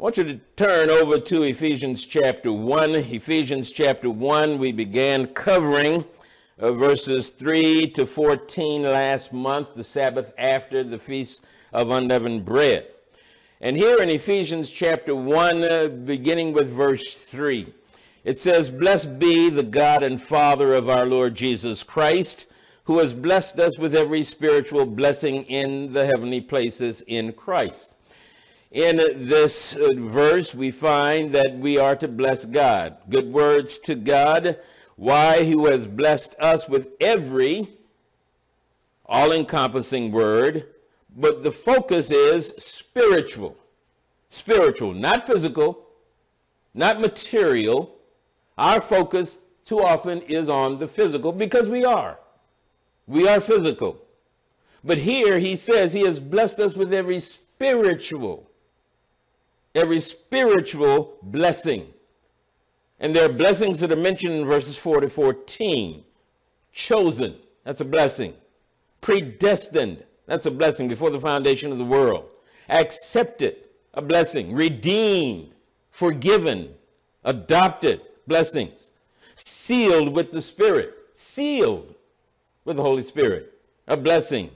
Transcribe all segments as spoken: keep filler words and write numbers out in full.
I want you to turn over to Ephesians chapter one. Ephesians chapter one, we began covering uh, verses three to fourteen last month, the Sabbath after the Feast of Unleavened Bread. And here in Ephesians chapter one, uh, beginning with verse three, it says, "Blessed be the God and Father of our Lord Jesus Christ, who has blessed us with every spiritual blessing in the heavenly places in Christ." In this uh, verse, we find that we are to bless God. Good words to God. Why? Who has blessed us with every all-encompassing word, but the focus is spiritual. Spiritual, not physical, not material. Our focus too often is on the physical because we are. We are physical. But here he says he has blessed us with every spiritual every spiritual blessing. And there are blessings that are mentioned in verses four to fourteen. Chosen, that's a blessing. Predestined, that's a blessing before the foundation of the world. Accepted, a blessing. Redeemed, forgiven, adopted, blessings. Sealed with the Spirit, sealed with the Holy Spirit, a blessing.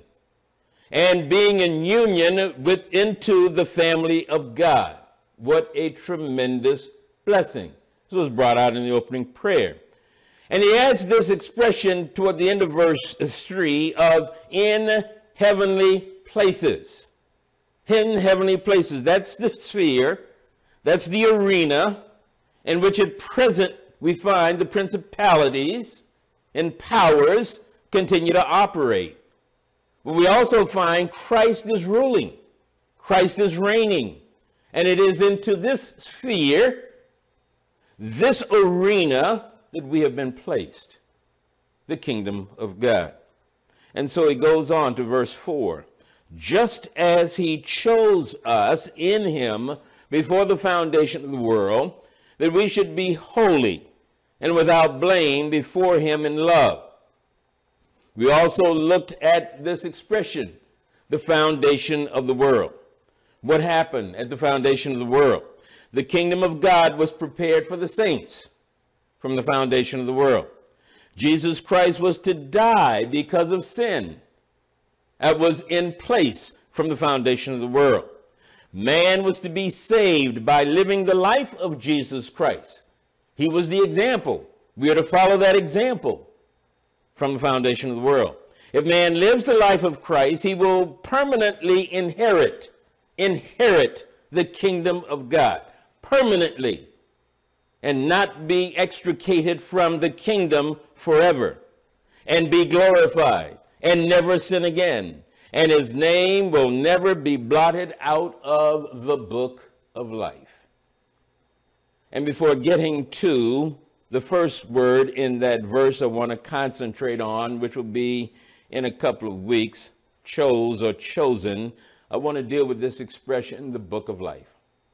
And being in union with into the family of God. What a tremendous blessing. This was brought out in the opening prayer. And he adds this expression toward the end of verse three of in heavenly places. In heavenly places. That's the sphere. That's the arena in which at present we find the principalities and powers continue to operate. But we also find Christ is ruling. Christ is reigning. And it is into this sphere, this arena, that we have been placed, the kingdom of God. And so he goes on to verse four. Just as he chose us in him before the foundation of the world, that we should be holy and without blame before him in love. We also looked at this expression, the foundation of the world. What happened at the foundation of the world? The kingdom of God was prepared for the saints from the foundation of the world. Jesus Christ was to die because of sin. That was in place from the foundation of the world. Man was to be saved by living the life of Jesus Christ. He was the example. We are to follow that example from the foundation of the world. If man lives the life of Christ, he will permanently inherit inherit the kingdom of God permanently and not be extricated from the kingdom forever and be glorified and never sin again. And his name will never be blotted out of the book of life. And before getting to the first word in that verse I want to concentrate on, which will be in a couple of weeks, chose or chosen, I want to deal with this expression, the book of life.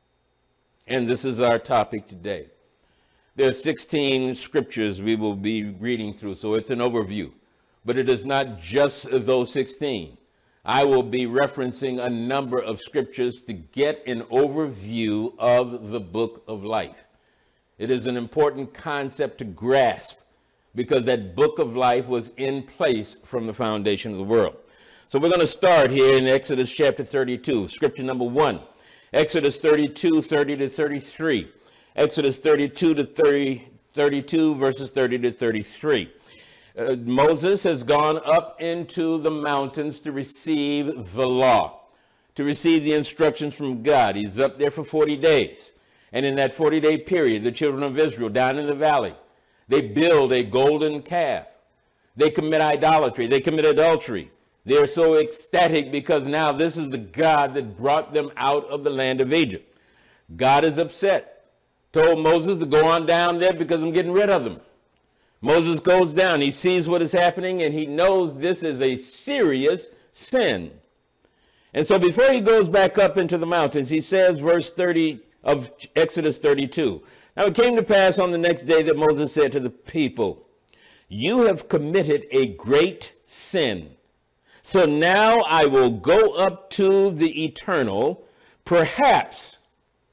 And this is our topic today. There are sixteen scriptures we will be reading through, so it's an overview. But it is not just those sixteen. I will be referencing a number of scriptures to get an overview of the book of life. It is an important concept to grasp because that book of life was in place from the foundation of the world. So we're going to start here in Exodus chapter thirty-two, scripture number one. Exodus thirty-two, thirty to thirty-three. Exodus thirty-two to thirty, thirty-two, verses thirty to thirty-three. Uh, Moses has gone up into the mountains to receive the law, to receive the instructions from God. He's up there for forty days. And in that forty-day period, the children of Israel down in the valley, they build a golden calf. They commit idolatry. They commit adultery. They're so ecstatic because now this is the God that brought them out of the land of Egypt. God is upset. Told Moses to go on down there because I'm getting rid of them. Moses goes down. He sees what is happening and he knows this is a serious sin. And so before he goes back up into the mountains, he says, verse thirty of Exodus thirty-two. Now it came to pass on the next day that Moses said to the people, "You have committed a great sin. So now I will go up to the Eternal. Perhaps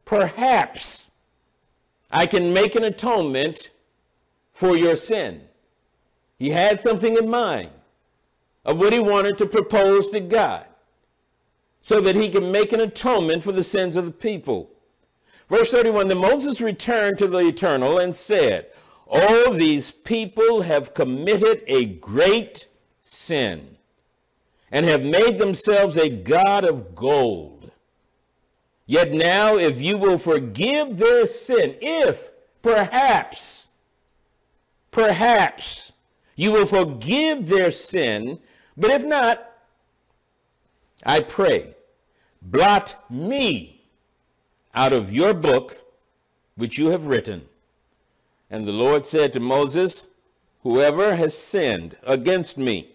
perhaps I can make an atonement for your sin. He had something in mind of what he wanted to propose to God so that he can make an atonement for the sins of the people. Verse thirty-one, then Moses returned to the Eternal and said, oh, these people have committed a great sin and have made themselves a god of gold. Yet now, if you will forgive their sin, if perhaps, perhaps you will forgive their sin, but if not, I pray, blot me out of your book, which you have written. And the Lord said to Moses, whoever has sinned against me,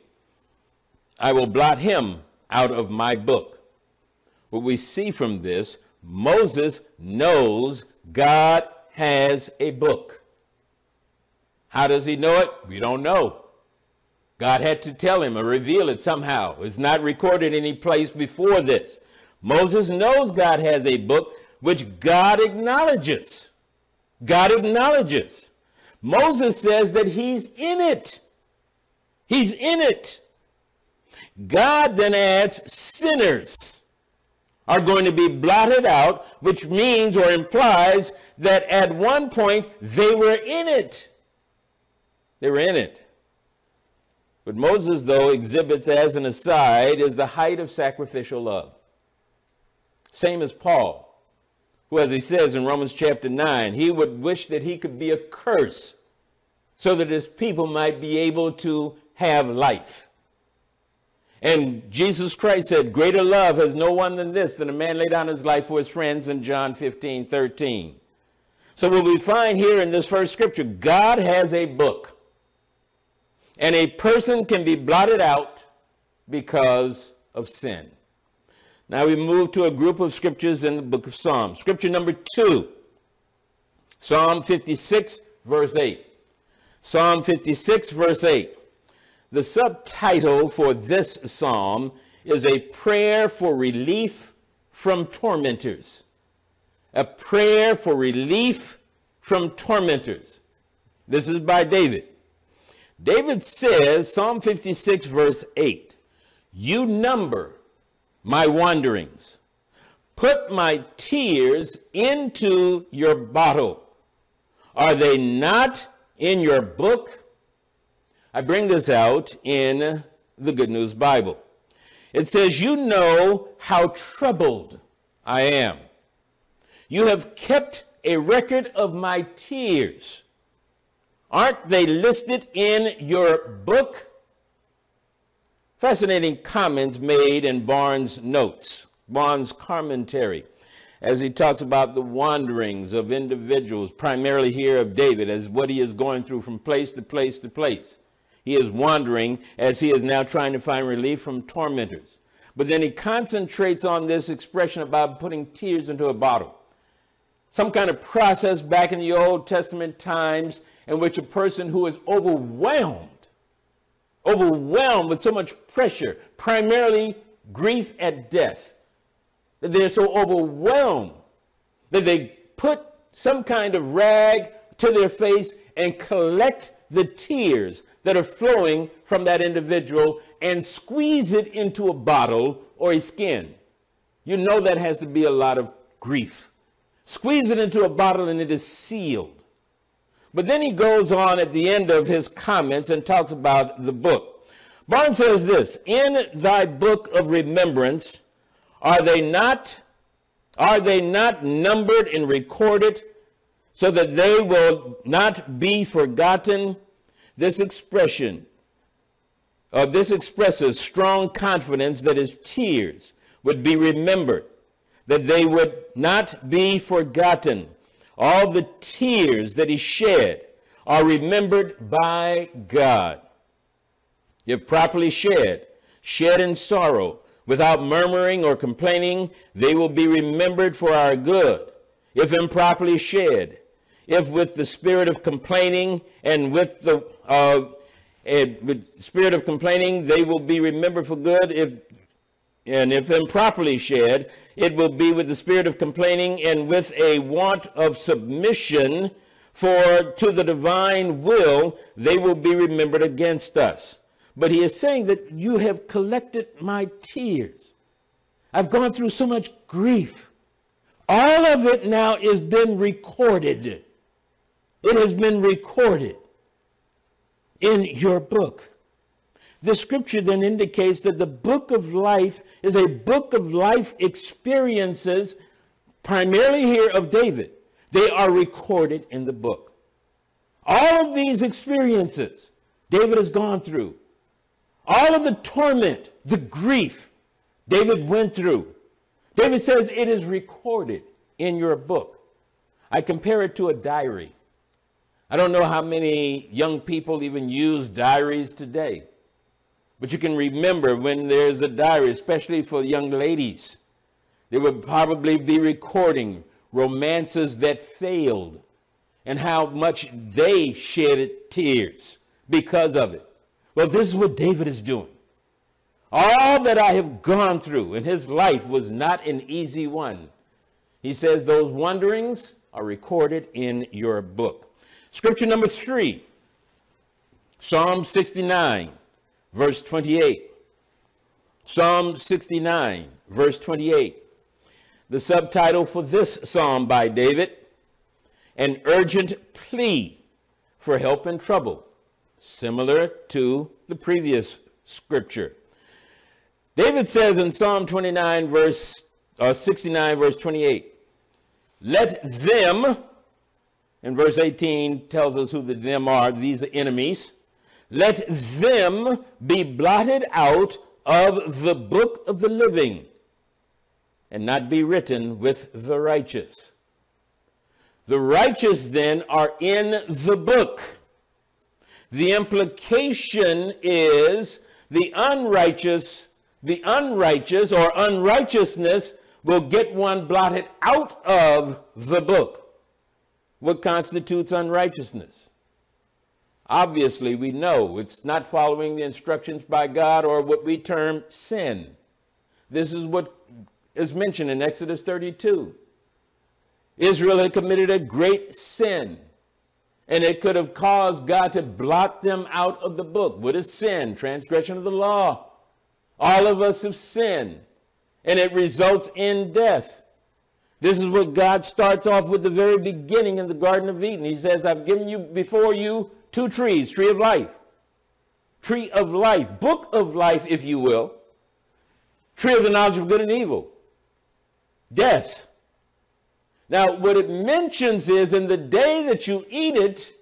I will blot him out of my book. What we see from this, Moses knows God has a book. How does he know it? We don't know. God had to tell him or reveal it somehow. It's not recorded any place before this. Moses knows God has a book which God acknowledges. God acknowledges. Moses says that he's in it. He's in it. God then adds sinners are going to be blotted out, which means or implies that at one point they were in it. They were in it. What Moses, though, exhibits as an aside is the height of sacrificial love. Same as Paul, who, as he says in Romans chapter nine, he would wish that he could be a curse so that his people might be able to have life. And Jesus Christ said, greater love has no one than this, than a man lay down his life for his friends in John fifteen thirteen. So what we find here in this first scripture, God has a book. And a person can be blotted out because of sin. Now we move to a group of scriptures in the book of Psalms. Scripture number two, Psalm fifty-six, verse eight. Psalm fifty-six, verse eight. The subtitle for this psalm is a prayer for relief from tormentors. A prayer for relief from tormentors. This is by David. David says, Psalm fifty-six, verse eight, you number my wanderings. Put my tears into your bottle. Are they not in your book? I bring this out in the Good News Bible. It says, you know how troubled I am. You have kept a record of my tears. Aren't they listed in your book? Fascinating comments made in Barnes' notes, Barnes' commentary, as he talks about the wanderings of individuals, primarily here of David, as what he is going through from place to place to place. He is wandering as he is now trying to find relief from tormentors. But then he concentrates on this expression about putting tears into a bottle. Some kind of process back in the Old Testament times in which a person who is overwhelmed, overwhelmed with so much pressure, primarily grief at death, that they're so overwhelmed that they put some kind of rag to their face and collect the tears that are flowing from that individual and squeeze it into a bottle or a skin. You know that has to be a lot of grief. Squeeze it into a bottle and it is sealed. But then he goes on at the end of his comments and talks about the book. Barnes says this, in thy book of remembrance, are they not, are they not numbered and recorded so that they will not be forgotten? This expression, uh, this expresses strong confidence that his tears would be remembered, that they would not be forgotten. All the tears that he shed are remembered by God. If properly shed, shed in sorrow, without murmuring or complaining, they will be remembered for our good. If improperly shed, if with the spirit of complaining and with the uh, with spirit of complaining, they will be remembered for good. If and if improperly shed, it will be with the spirit of complaining and with a want of submission, for to the divine will they will be remembered against us. But he is saying that you have collected my tears. I've gone through so much grief. All of it now has been recorded. It has been recorded in your book. The scripture then indicates that the book of life is a book of life experiences, primarily here of David. They are recorded in the book. All of these experiences David has gone through, all of the torment, the grief David went through, David says it is recorded in your book. I compare it to a diary. I don't know how many young people even use diaries today, but you can remember when there's a diary, especially for young ladies, they would probably be recording romances that failed and how much they shed tears because of it. Well, this is what David is doing. All that I have gone through in his life was not an easy one. He says those wanderings are recorded in your book. Scripture number three, Psalm sixty-nine, verse twenty-eight. Psalm sixty-nine, verse twenty-eight. The subtitle for this psalm by David, an urgent plea for help in trouble, similar to the previous scripture. David says in Psalm twenty-nine, verse uh, sixty-nine, verse twenty-eight, let them, and verse eighteen tells us who the them are, these are enemies, let them be blotted out of the book of the living and not be written with the righteous. The righteous then are in the book. The implication is the unrighteous, the unrighteous or unrighteousness will get one blotted out of the book. What constitutes unrighteousness? Obviously, we know it's not following the instructions by God, or what we term sin. This is what is mentioned in Exodus thirty-two. Israel had committed a great sin, and it could have caused God to blot them out of the book. What is sin? Transgression of the law. All of us have sinned, and it results in death. This is what God starts off with the very beginning in the Garden of Eden. He says, I've given you before you two trees, tree of life, tree of life, book of life, if you will, tree of the knowledge of good and evil, death. Now, what it mentions is in the day that you eat it,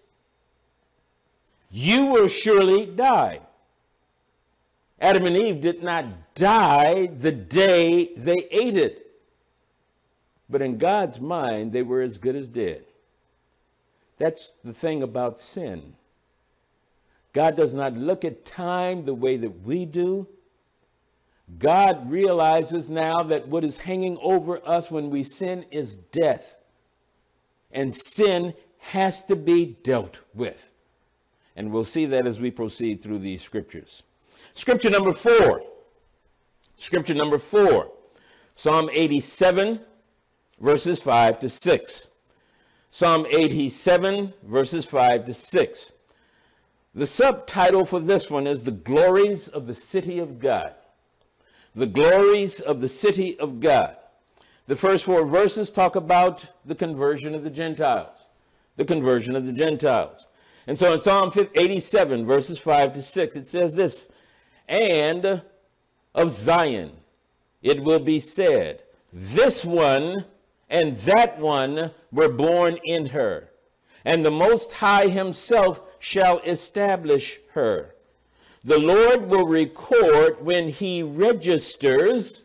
you will surely die. Adam and Eve did not die the day they ate it. But in God's mind, they were as good as dead. That's the thing about sin. God does not look at time the way that we do. God realizes now that what is hanging over us when we sin is death. And sin has to be dealt with. And we'll see that as we proceed through these scriptures. Scripture number four. Scripture number four. Psalm eighty-seven, verses five to six. Psalm eighty-seven, verses five to six. The subtitle for this one is The Glories of the City of God. The Glories of the City of God. The first four verses talk about the conversion of the Gentiles. The conversion of the Gentiles. And so in Psalm eighty-seven, verses five to six, it says this, and of Zion it will be said, this one and that one were born in her, and the Most High himself shall establish her. The Lord will record when he registers.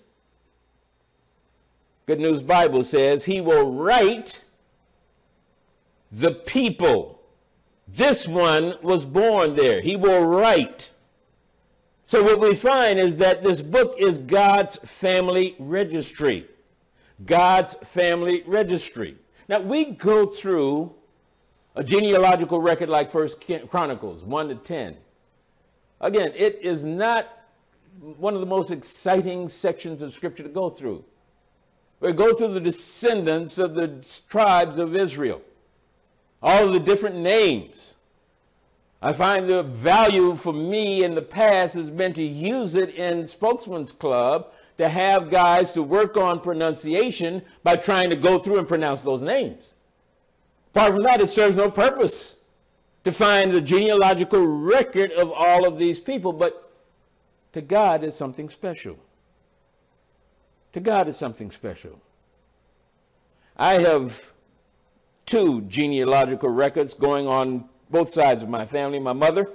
Good News Bible says he will write the people. This one was born there. He will write. So what we find is that this book is God's family registry. God's family registry. Now, we go through a genealogical record like First Chronicles one to ten. Again, it is not one of the most exciting sections of Scripture to go through. where it goes through the descendants of the tribes of Israel, all of the different names. I find the value for me in the past has been to use it in Spokesman's Club to have guys to work on pronunciation by trying to go through and pronounce those names. Apart from that, it serves no purpose to find the genealogical record of all of these people, but to God it's something special. To God it's something special. I have two genealogical records going on both sides of my family. My mother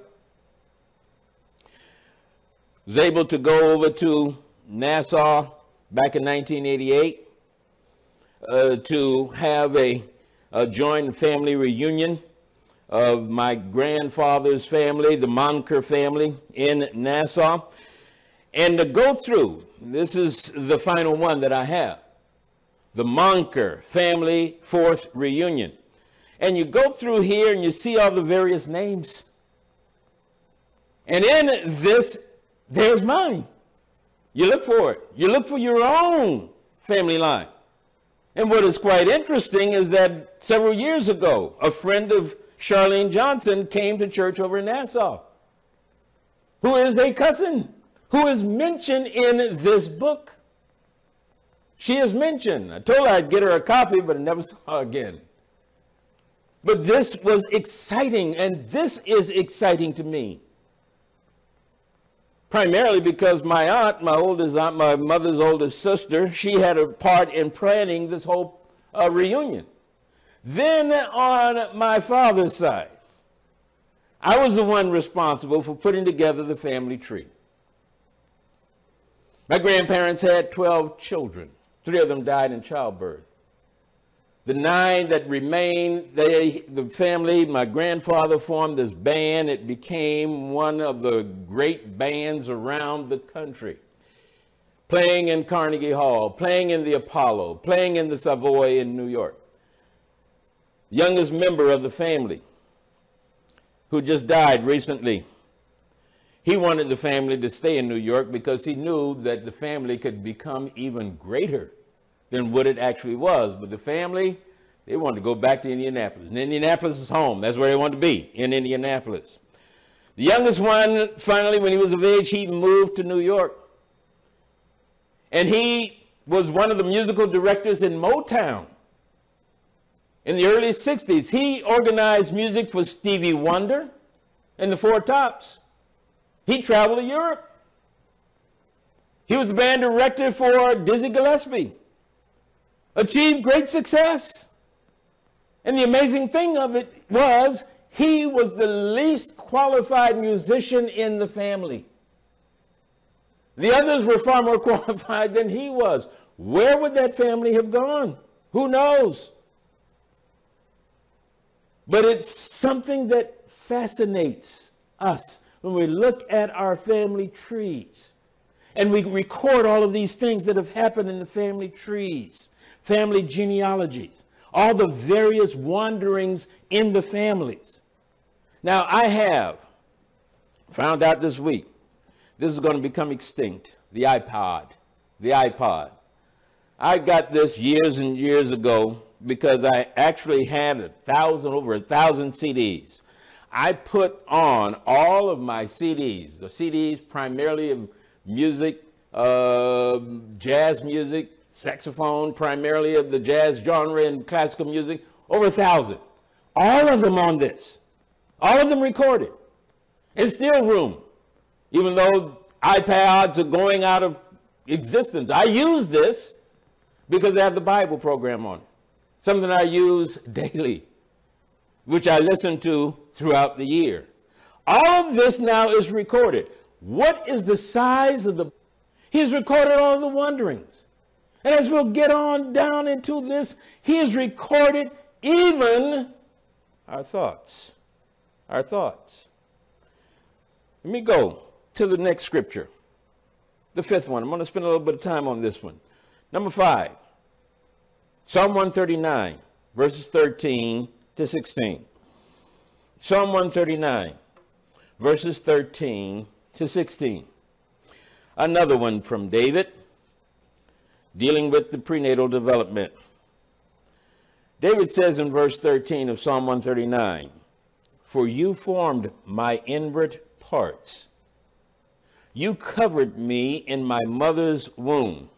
was able to go over to Nassau back in nineteen eighty-eight uh, to have a, a joint family reunion of my grandfather's family, the Monker family in Nassau, and to go through, this is the final one that I have, the Monker family fourth reunion. And you go through here and you see all the various names. And in this, there's mine. You look for it. You look for your own family line. And what is quite interesting is that several years ago, a friend of Charlene Johnson came to church over in Nassau, who is a cousin, who is mentioned in this book. She is mentioned. I told her I'd get her a copy, but I never saw her again. But this was exciting, and this is exciting to me. Primarily because my aunt, my oldest aunt, my mother's oldest sister, she had a part in planning this whole uh, reunion. Then on my father's side, I was the one responsible for putting together the family tree. My grandparents had twelve children. Three of them died in childbirth. The nine that remained, they, the family, my grandfather formed this band. It became one of the great bands around the country. Playing in Carnegie Hall, playing in the Apollo, playing in the Savoy in New York. Youngest member of the family, who just died recently, he wanted the family to stay in New York because he knew that the family could become even greater than what it actually was. But the family, they wanted to go back to Indianapolis. And Indianapolis is home. That's where they wanted to be, in Indianapolis. The youngest one, finally, when he was of age, he moved to New York. And he was one of the musical directors in Motown. In the early sixties, he organized music for Stevie Wonder and the Four Tops. He traveled to Europe. He was the band director for Dizzy Gillespie. Achieved great success. And the amazing thing of it was he was the least qualified musician in the family. The others were far more qualified than he was. Where would that family have gone? Who knows? But it's something that fascinates us when we look at our family trees. And we record all of these things that have happened in the family trees. Family genealogies, all the various wanderings in the families. Now, I have found out this week, this is going to become extinct, the iPod, the iPod. I got this years and years ago because I actually had a thousand, over a thousand C Ds. I put on all of my C Ds, the C Ds primarily of music, uh, jazz music, saxophone, primarily of the jazz genre and classical music, over a thousand. All of them on this. All of them recorded. It's still room, even though iPods are going out of existence. I use this because I have the Bible program on it, something I use daily, which I listen to throughout the year. All of this now is recorded. What is the size of the... He's recorded all of the wanderings. And as we'll get on down into this, he has recorded even our thoughts. Our thoughts. Let me go to the next scripture, the fifth one. I'm going to spend a little bit of time on this one. Number five, Psalm one thirty-nine, verses thirteen to sixteen. Psalm one thirty-nine, verses thirteen to sixteen. Another one from David. dealing with the prenatal development. David says in verse thirteen of Psalm one thirty-nine, "For you formed my inward parts. You covered me in my mother's womb."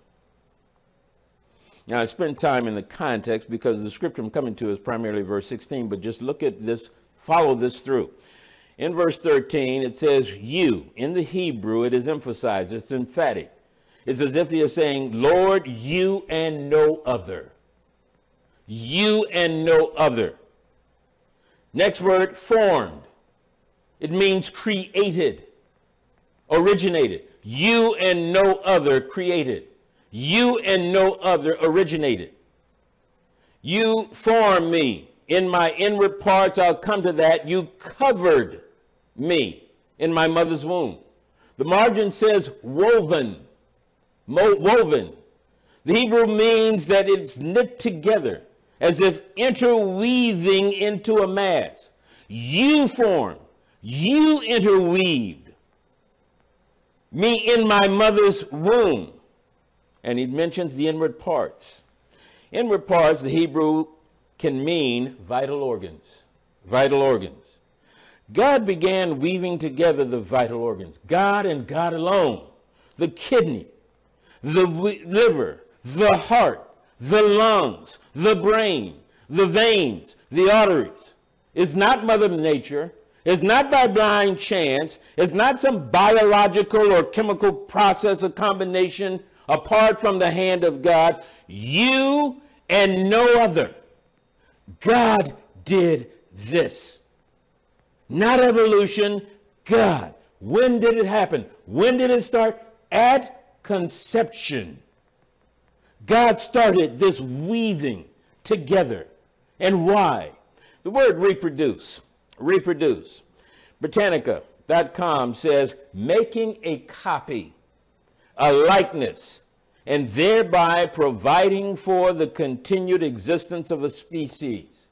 Now, I spend time in the context because the scripture I'm coming to is primarily verse sixteen, but just look at this, follow this through. In verse thirteen, it says you. In the Hebrew, it is emphasized, it's emphatic. It's as if he is saying, Lord, you and no other. You and no other. Next word, formed. It means created, originated. You and no other created. You and no other originated. You formed me in my inward parts. I'll come to that. You covered me in my mother's womb. The margin says woven, mo- woven. The Hebrew means that it's knit together as if interweaving into a mass. You formed, you interweaved me in my mother's womb. And he mentions the inward parts. Inward parts, the Hebrew can mean vital organs. Vital organs. God began weaving together the vital organs. God and God alone. The kidney, the liver, the heart, the lungs, the brain, the veins, the arteries. It's not Mother Nature. It's not by blind chance. It's not some biological or chemical process or combination apart from the hand of God. You and no other. God did this. Not evolution, God. When did it happen? When did it start? At conception. God started this weaving together. And why? The word reproduce. Reproduce. Britannica dot com says, making a copy, a likeness, and thereby providing for the continued existence of a species.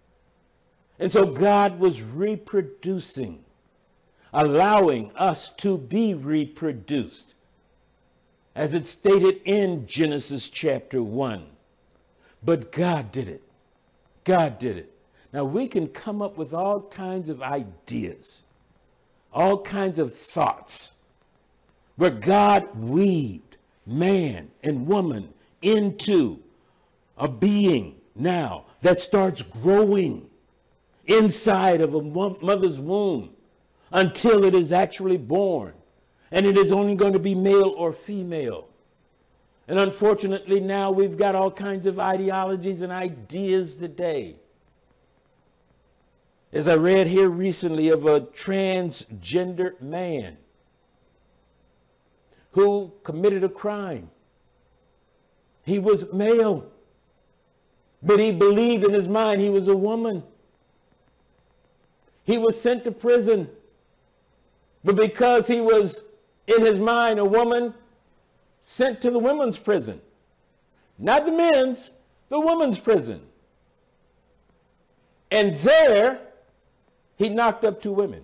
And so God was reproducing, allowing us to be reproduced, as it's stated in Genesis chapter one. But God did it. God did it. Now we can come up with all kinds of ideas, all kinds of thoughts, where God weaved man and woman into a being now that starts growing inside of a mother's womb until it is actually born. And it is only going to be male or female. And unfortunately now we've got all kinds of ideologies and ideas today. As I read here recently of a transgender man who committed a crime. He was male, but he believed in his mind he was a woman. He was sent to prison, but because he was in his mind a woman, sent to the women's prison. Not the men's, the women's prison. And there, he knocked up two women.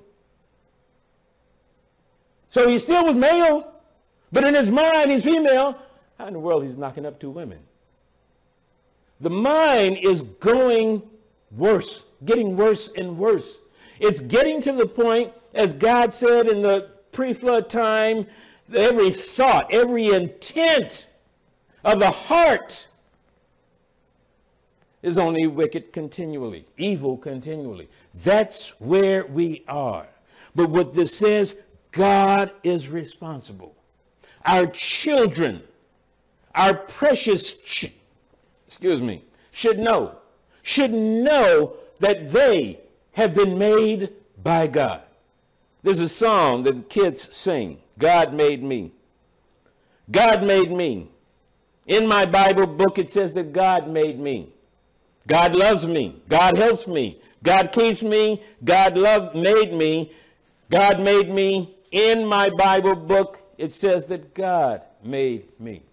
So he still was male, but in his mind, he's female. How in the world he's knocking up two women? The mind is going worse, getting worse and worse. It's getting to the point, as God said in the pre-flood time, that every thought, every intent of the heart is only wicked continually, evil continually. That's where we are. But what this says, God is responsible. Our children, our precious, ch- excuse me, should know, should know that they have been made by God. There's a song that the kids sing, God made me. God made me. In my Bible book, it says that God made me. God loves me. God helps me. God keeps me. God loved, made me. God made me. In my Bible book, it says that God made me.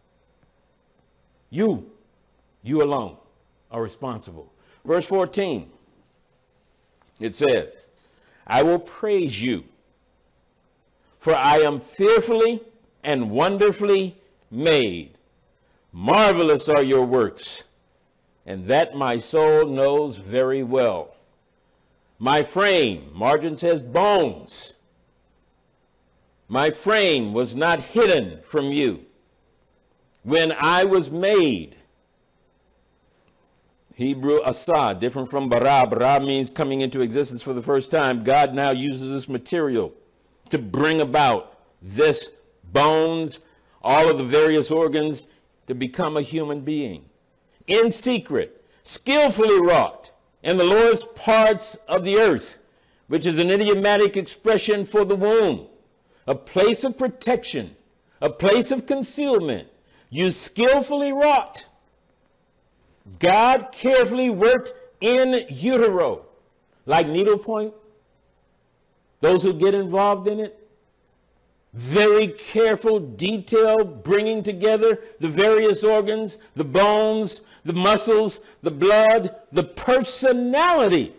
You, you alone are responsible. Verse fourteen, it says, I will praise you, for I am fearfully and wonderfully made. Marvelous are your works, and that my soul knows very well. My frame, margin says bones, my frame was not hidden from you when I was made. Hebrew asa, different from bara. Bara means coming into existence for the first time. God now uses this material to bring about this bones, all of the various organs, to become a human being. In secret, skillfully wrought in the lowest parts of the earth, which is an idiomatic expression for the womb, a place of protection, a place of concealment. You skillfully wrought. God carefully worked in utero, like needlepoint. Those who get involved in it, very careful detail, bringing together the various organs, the bones, the muscles, the blood, the personality.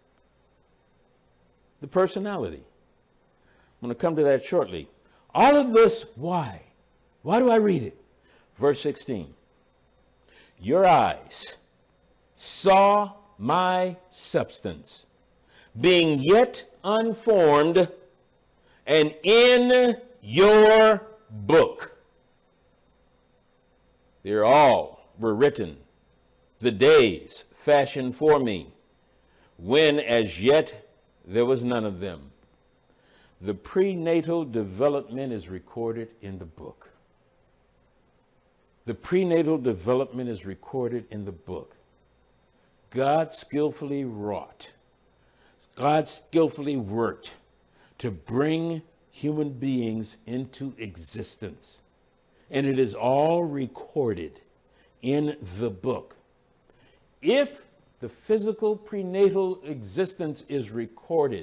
The personality. I'm going to come to that shortly. All of this, why? Why do I read it? Verse sixteen. Your eyes saw my substance, being yet unformed, and in your book they all were written, the days fashioned for me, when as yet there was none of them. The prenatal development is recorded in the book. The prenatal development is recorded in the book. God skillfully wrought. God skillfully worked to bring human beings into existence. And it is all recorded in the book. If the physical prenatal existence is recorded,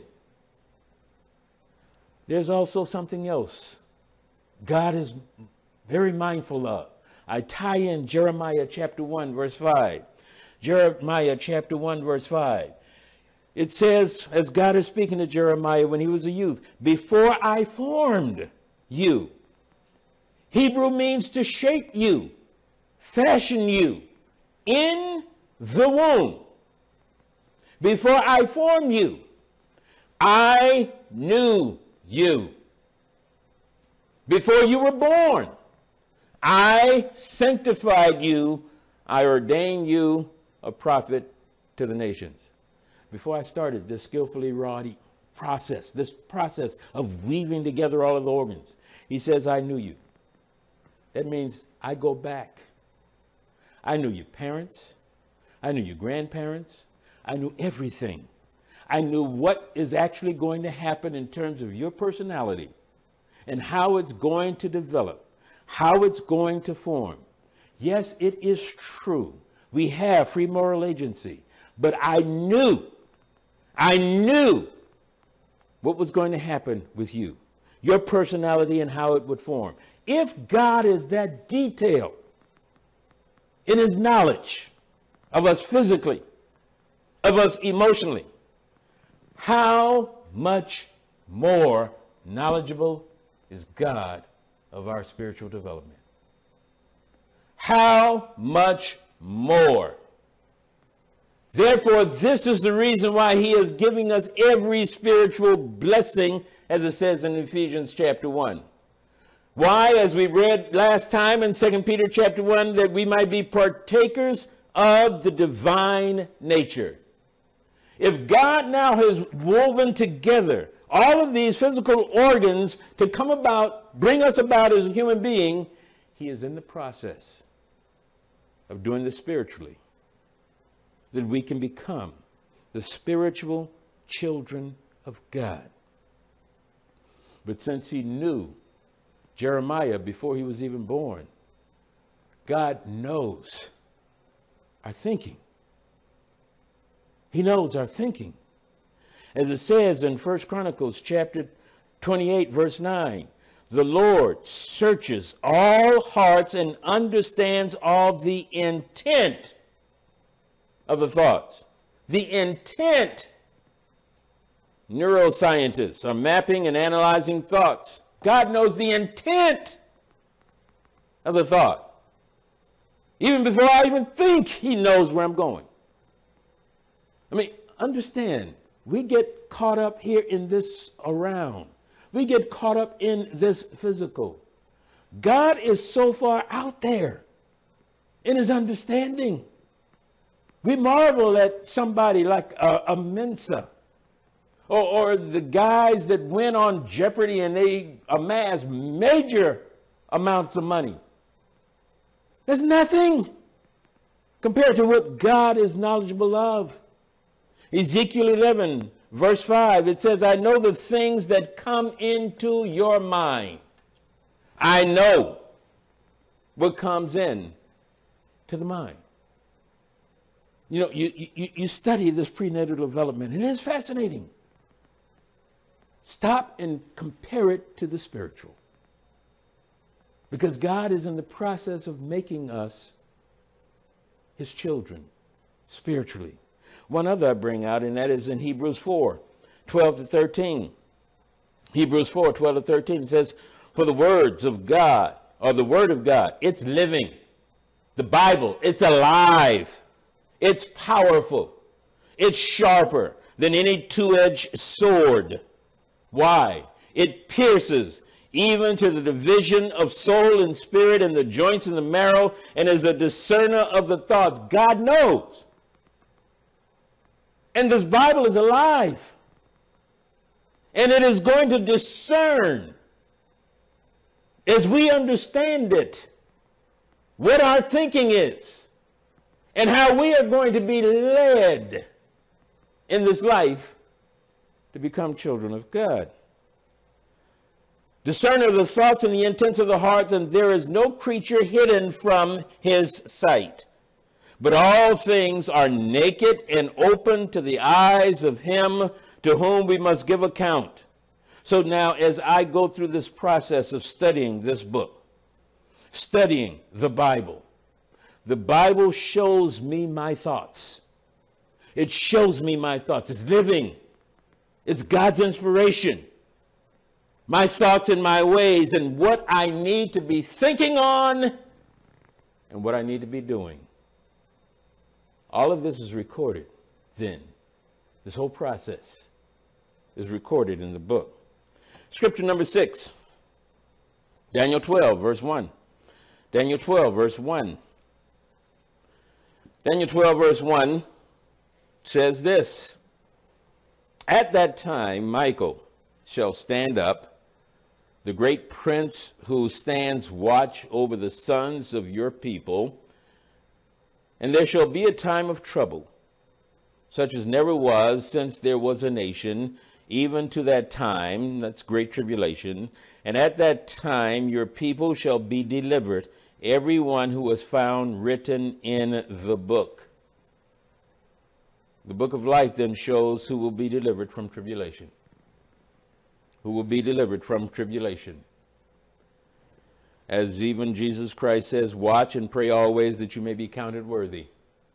there's also something else God is very mindful of. I tie in Jeremiah chapter one, verse five. Jeremiah chapter one, verse five. It says, as God is speaking to Jeremiah when he was a youth, before I formed you. Hebrew means to shape you, fashion you in the womb. Before I formed you, I knew you. Before you were born, I sanctified you. I ordained you a prophet to the nations. Before I started this skillfully wrought process, this process of weaving together all of the organs, he says, I knew you. That means I go back. I knew your parents. I knew your grandparents. I knew everything. I knew what is actually going to happen in terms of your personality and how it's going to develop, how it's going to form. Yes, it is true. We have free moral agency, but I knew, I knew what was going to happen with you, your personality and how it would form. If God is that detailed in his knowledge of us physically, of us emotionally, how much more knowledgeable is God of our spiritual development? How much more? Therefore, this is the reason why he is giving us every spiritual blessing, as it says in Ephesians chapter one. Why? As we read last time in Second Peter chapter one, that we might be partakers of the divine nature. If God now has woven together all of these physical organs to come about, bring us about as a human being, he is in the process of doing this spiritually, that we can become the spiritual children of God. But since he knew Jeremiah before he was even born, God knows our thinking. He knows our thinking. As it says in First Chronicles chapter twenty-eight, verse nine, the Lord searches all hearts and understands all the intent of the thoughts. The intent. Neuroscientists are mapping and analyzing thoughts. God knows the intent of the thought. Even before I even think, he knows where I'm going. I mean, understand, we get caught up here in this around. We get caught up in this physical. God is so far out there in his understanding. We marvel at somebody like a, a Mensa, or, or the guys that went on Jeopardy and they amass major amounts of money. There's nothing compared to what God is knowledgeable of. Ezekiel eleven, verse five, it says, I know the things that come into your mind. I know what comes in to the mind. You know, you, you, you study this prenatal development, and it is fascinating. Stop and compare it to the spiritual. Because God is in the process of making us his children spiritually. One other I bring out, and that is in Hebrews four, twelve to thirteen. Hebrews four, twelve to thirteen, it says, for the words of God, or the word of God, it's living. The Bible, it's alive. It's powerful. It's sharper than any two-edged sword. Why? It pierces even to the division of soul and spirit and the joints and the marrow, and is a discerner of the thoughts. God knows. And this Bible is alive. And it is going to discern, as we understand it, what our thinking is and how we are going to be led in this life to become children of God. Discerner of the thoughts and the intents of the hearts, and there is no creature hidden from his sight. But all things are naked and open to the eyes of him to whom we must give account. So now, as I go through this process of studying this book, studying the Bible, the Bible shows me my thoughts. It shows me my thoughts. It's living. It's God's inspiration. My thoughts and my ways, and what I need to be thinking on and what I need to be doing. All of this is recorded then. This whole process is recorded in the book. Scripture number six, Daniel twelve, verse one. Daniel twelve, verse one. Daniel twelve, verse one says this. At that time, Michael shall stand up, the great prince who stands watch over the sons of your people, and there shall be a time of trouble, such as never was since there was a nation, even to that time, that's great tribulation. And at that time your people shall be delivered, every one who was found written in the book. The book of life then shows who will be delivered from tribulation. Who will be delivered from tribulation. As even Jesus Christ says, watch and pray always that you may be counted worthy.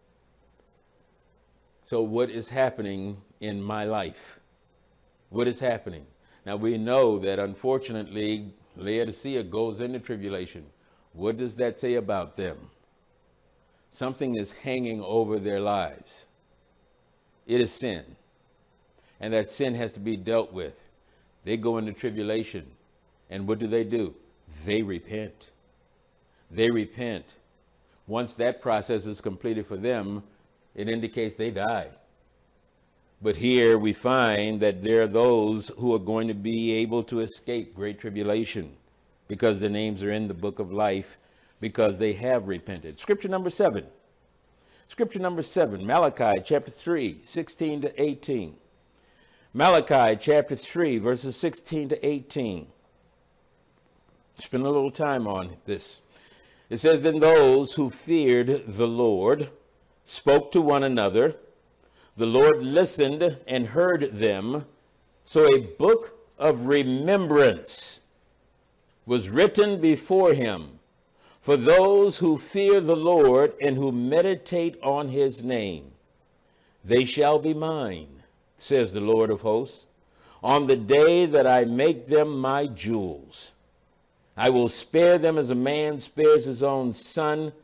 So what is happening in my life? What is happening? Now we know that unfortunately Laodicea goes into tribulation. What does that say about them? Something is hanging over their lives. It is sin. And that sin has to be dealt with. They go into tribulation. And what do they do? They repent. They repent. Once that process is completed for them, it indicates they die. But here we find that there are those who are going to be able to escape great tribulation because their names are in the book of life, because they have repented. Scripture number seven. Scripture number seven, Malachi chapter three, sixteen to eighteen. Malachi chapter three, verses sixteen to eighteen. Spend a little time on this. It says, then those who feared the Lord spoke to one another. The Lord listened and heard them. So a book of remembrance was written before him for those who fear the Lord and who meditate on his name. They shall be mine, says the Lord of hosts, on the day that I make them my jewels. I will spare them as a man spares his own son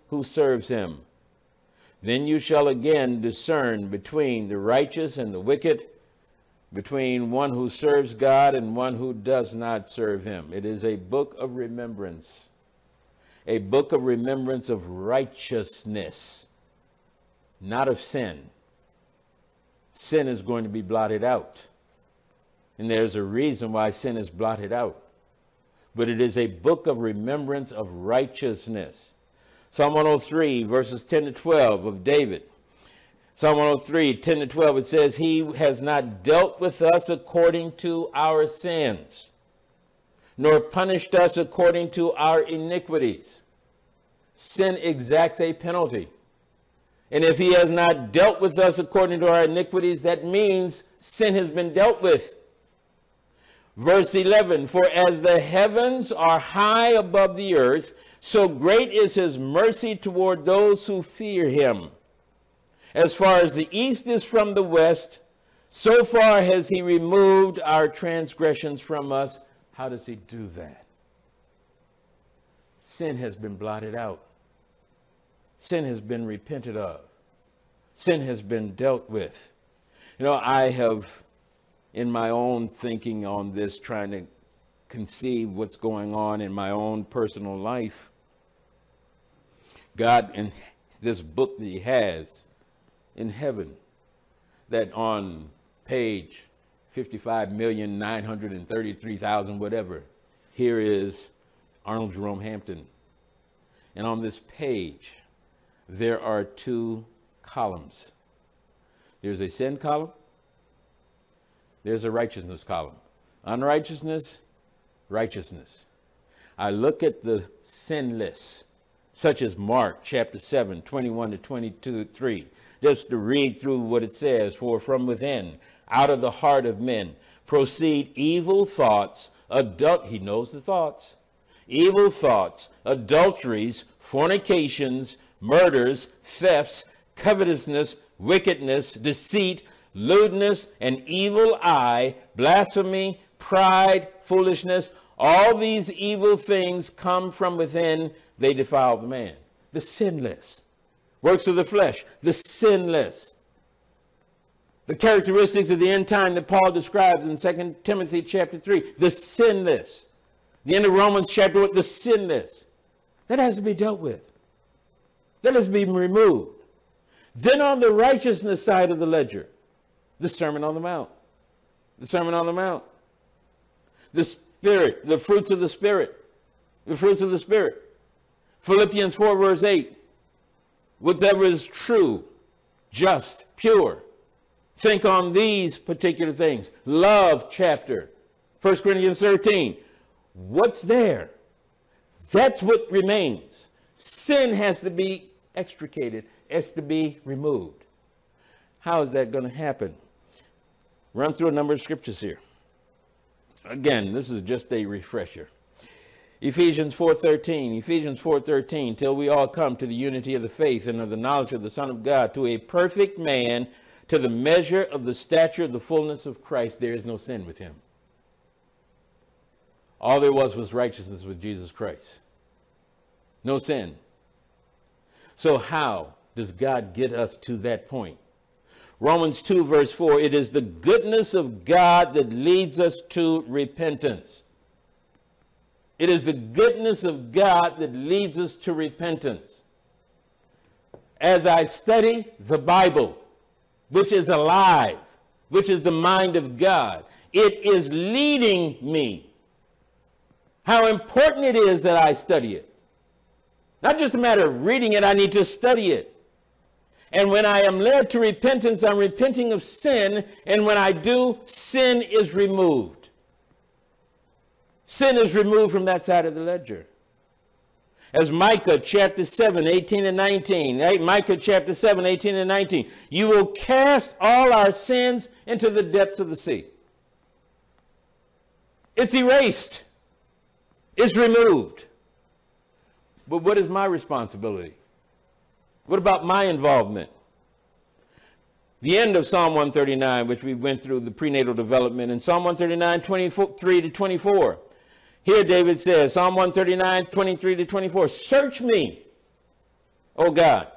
who serves him. Then you shall again discern between the righteous and the wicked, between one who serves God and one who does not serve him. It is a book of remembrance, a book of remembrance of righteousness, not of sin. Sin is going to be blotted out. And there's a reason why sin is blotted out. But it is a book of remembrance of righteousness. Psalm one oh three, verses ten to twelve of David. Psalm one oh three, ten to twelve, it says, he has not dealt with us according to our sins, nor punished us according to our iniquities. Sin exacts a penalty. And if he has not dealt with us according to our iniquities, that means sin has been dealt with. Verse eleven, for as the heavens are high above the earth, so great is his mercy toward those who fear him. As far as the east is from the west, so far has he removed our transgressions from us. How does he do that? Sin has been blotted out. Sin has been repented of. Sin has been dealt with. You know, I have, in my own thinking on this, trying to conceive what's going on in my own personal life, God, in this book that he has in heaven, that on page fifty-five million nine hundred thirty-three thousand whatever, here is Arnold Jerome Hampton. And on this page, there are two columns. There's a sin column. There's a righteousness column. Unrighteousness, righteousness. I look at the sin list, such as Mark chapter seven, twenty-one to twenty-two, three, just to read through what it says. For from within, out of the heart of men, proceed evil thoughts, adult, he knows the thoughts, evil thoughts, adulteries, fornications, murders, thefts, covetousness, wickedness, deceit, lewdness, an evil eye, blasphemy, pride, foolishness. All these evil things come from within. They defile the man. The sinless. Works of the flesh. The sinless. The characteristics of the end time that Paul describes in Second Timothy chapter three. The sinless. The end of Romans chapter one. The sinless. That has to be dealt with. That has to be removed. Then on the righteousness side of the ledger, the Sermon on the Mount. The Sermon on the Mount. The Spirit, the fruits of the Spirit. The fruits of the Spirit. Philippians four verse eight. Whatever is true, just, pure. Think on these particular things. Love chapter. First Corinthians thirteen. What's there? That's what remains. Sin has to be extricated. Has to be removed. How is that going to happen? Run through a number of scriptures here. Again, this is just a refresher. Ephesians four thirteen, Ephesians four thirteen, till we all come to the unity of the faith and of the knowledge of the Son of God, to a perfect man, to the measure of the stature of the fullness of Christ. There is no sin with him. All there was was righteousness with Jesus Christ. No sin. So how does God get us to that point? Romans two verse four, it is the goodness of God that leads us to repentance. It is the goodness of God that leads us to repentance. As I study the Bible, which is alive, which is the mind of God, it is leading me. How important it is that I study it. Not just a matter of reading it, I need to study it. And when I am led to repentance, I'm repenting of sin. And when I do, sin is removed. Sin is removed from that side of the ledger. As Micah chapter seven, eighteen and nineteen. Right? Micah chapter seven, eighteen and nineteen. You will cast all our sins into the depths of the sea. It's erased. It's removed. But what is my responsibility? What about my involvement? The end of Psalm one thirty-nine, which we went through the prenatal development, in Psalm one thirty-nine, twenty-three to twenty-four. Here David says, Psalm one thirty-nine, twenty-three to twenty-four, search me O God.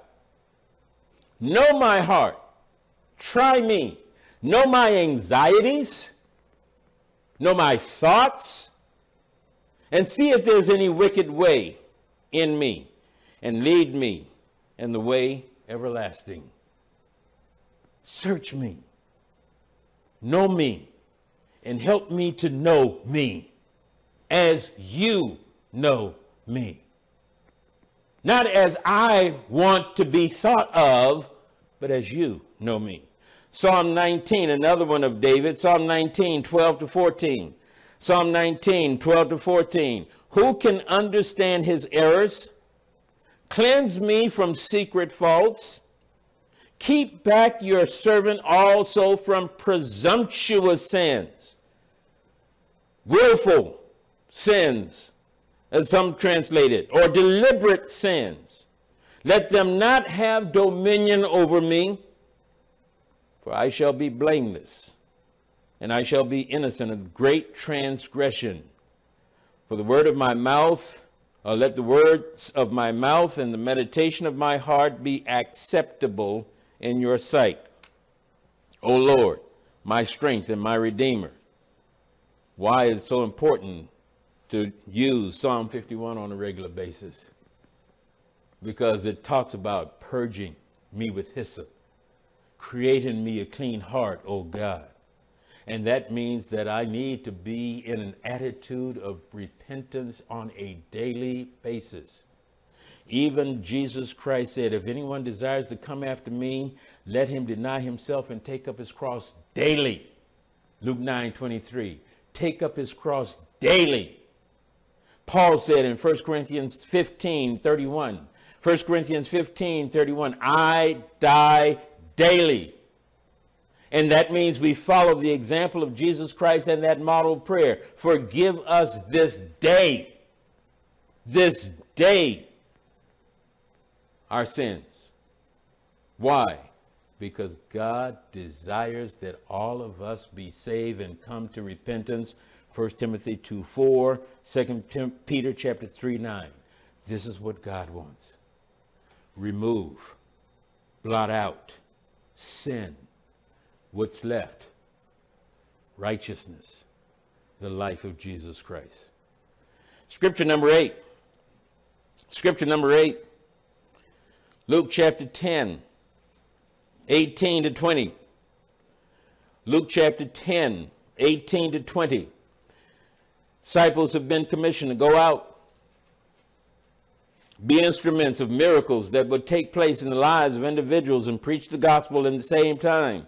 Know my heart. Try me. Know my anxieties. Know my thoughts. And see if there's any wicked way in me. And lead me in the way everlasting. Search me. Know me. And help me to know me as you know me. Not as I want to be thought of, but as you know me. Psalm nineteen, another one of David. Psalm nineteen, twelve to fourteen. Psalm nineteen, twelve to fourteen. Who can understand his errors? Cleanse me from secret faults. Keep back your servant also from presumptuous sins. Willful sins, as some translate it, or deliberate sins. Let them not have dominion over me, for I shall be blameless, and I shall be innocent of great transgression. For the word of my mouth, or let the words of my mouth and the meditation of my heart be acceptable in your sight, O Lord, my strength and my redeemer. Why is it so important to use Psalm fifty-one on a regular basis? Because it talks about purging me with hyssop, creating me a clean heart, O God. And that means that I need to be in an attitude of repentance on a daily basis. Even Jesus Christ said, if anyone desires to come after me, let him deny himself and take up his cross daily. Luke nine twenty-three. Take up his cross daily. Paul said in First Corinthians fifteen thirty-one, First Corinthians fifteen thirty-one, I die daily. And that means we follow the example of Jesus Christ and that model prayer. Forgive us this day, this day, our sins. Why? Because God desires that all of us be saved and come to repentance. First Timothy two four, Second Peter chapter three nine. This is what God wants. Remove, blot out, sin. What's left? Righteousness, the life of Jesus Christ. Scripture number eight. Scripture number eight. Luke chapter ten, eighteen to twenty. Luke chapter ten, eighteen to twenty. Disciples have been commissioned to go out, be instruments of miracles that would take place in the lives of individuals and preach the gospel in the same time.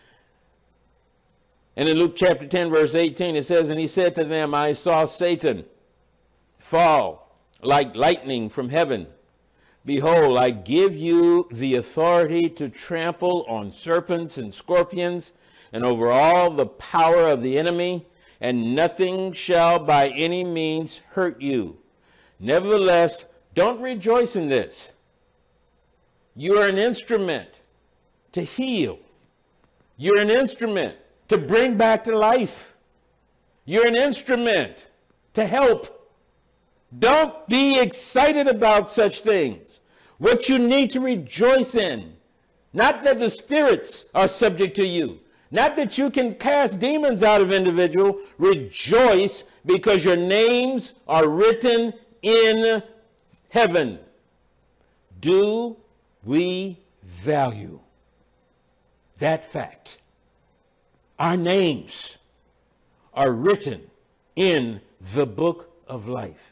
And in Luke chapter ten, verse eighteen, it says, and he said to them, I saw Satan fall like lightning from heaven. Behold, I give you the authority to trample on serpents and scorpions and over all the power of the enemy, and nothing shall by any means hurt you. Nevertheless, don't rejoice in this. You are an instrument to heal. You're an instrument to bring back to life. You're an instrument to help. Don't be excited about such things. What you need to rejoice in, not that the spirits are subject to you, not that you can cast demons out of individual. Rejoice because your names are written in heaven. Do we value that fact? Our names are written in the book of life.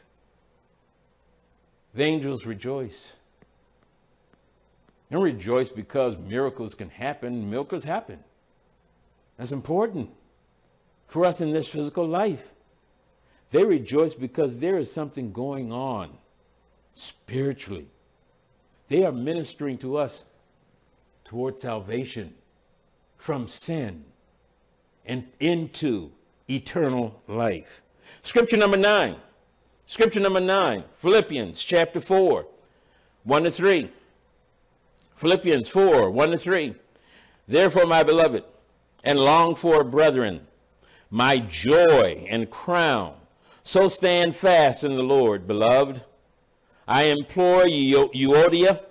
The angels rejoice. They don't rejoice because miracles can happen. Miracles happen. That's important for us in this physical life. They rejoice because there is something going on spiritually. They are ministering to us toward salvation from sin and into eternal life. Scripture number nine. Scripture number nine, Philippians chapter four, one to three. Philippians four, one to three. Therefore, my beloved and longed for brethren, my joy and crown, so stand fast in the Lord, beloved. I implore you, Euodia,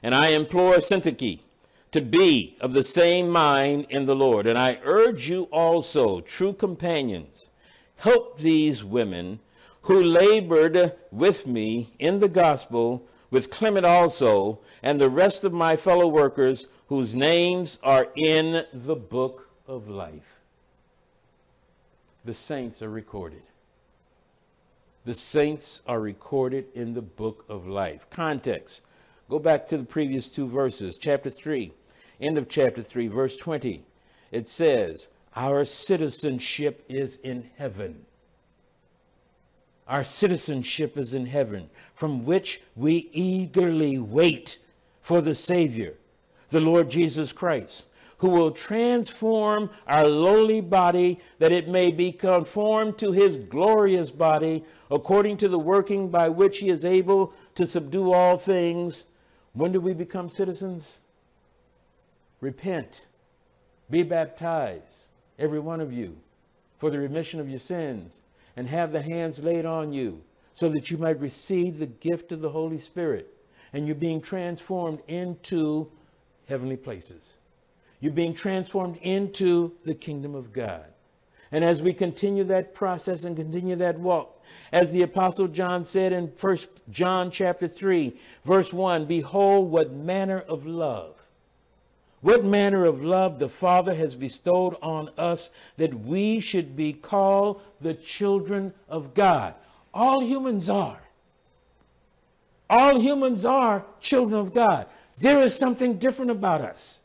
And I implore Syntyche to be of the same mind in the Lord. And I urge you also, true companions, help these women who labored with me in the gospel, with Clement also, and the rest of my fellow workers whose names are in the book of life. The saints are recorded. The saints are recorded in the book of life. Context. Go back to the previous two verses. Chapter three, end of chapter three, verse twenty. It says, our citizenship is in heaven. Our citizenship is in heaven, from which we eagerly wait for the Savior, the Lord Jesus Christ, who will transform our lowly body that it may be conformed to his glorious body, according to the working by which he is able to subdue all things. When do we become citizens? Repent, be baptized, every one of you, for the remission of your sins, and have the hands laid on you, so that you might receive the gift of the Holy Spirit. And you're being transformed into heavenly places. You're being transformed into the kingdom of God. And as we continue that process and continue that walk, as the Apostle John said in First John chapter three, verse one, behold, what manner of love, what manner of love the Father has bestowed on us, that we should be called the children of God. All humans are. All humans are children of God. There is something different about us.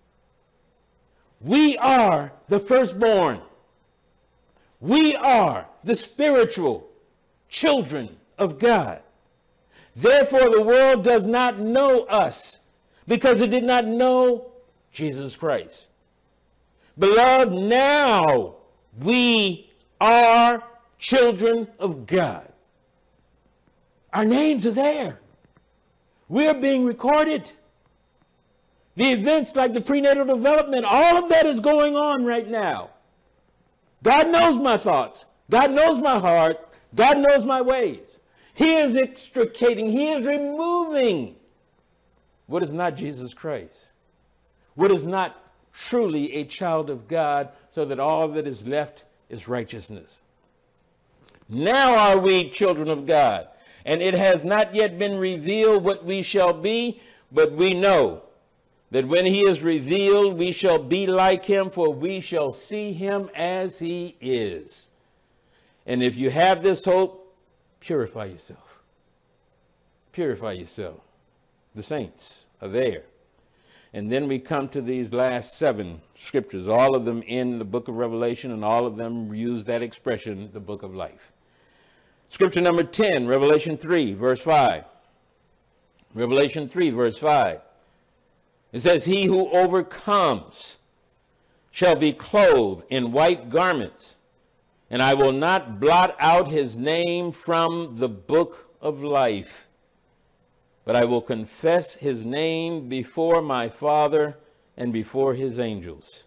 We are the firstborn. We are the spiritual children of God. Therefore, the world does not know us because it did not know Jesus Christ. Beloved, now we are children of God. Our names are there. We're being recorded. The events like the prenatal development, all of that is going on right now. God knows my thoughts. God knows my heart. God knows my ways. He is extricating, he is removing what is not Jesus Christ, what is not truly a child of God, so that all that is left is righteousness. Now are we children of God, and it has not yet been revealed what we shall be, but we know that when he is revealed, we shall be like him, for we shall see him as he is. And if you have this hope, purify yourself. Purify yourself. The saints are there. And then we come to these last seven scriptures, all of them in the book of Revelation, and all of them use that expression, the book of life. Scripture number ten, Revelation three, verse five. Revelation three, verse five. It says, he who overcomes shall be clothed in white garments, and I will not blot out his name from the book of life, but I will confess his name before my Father and before his angels.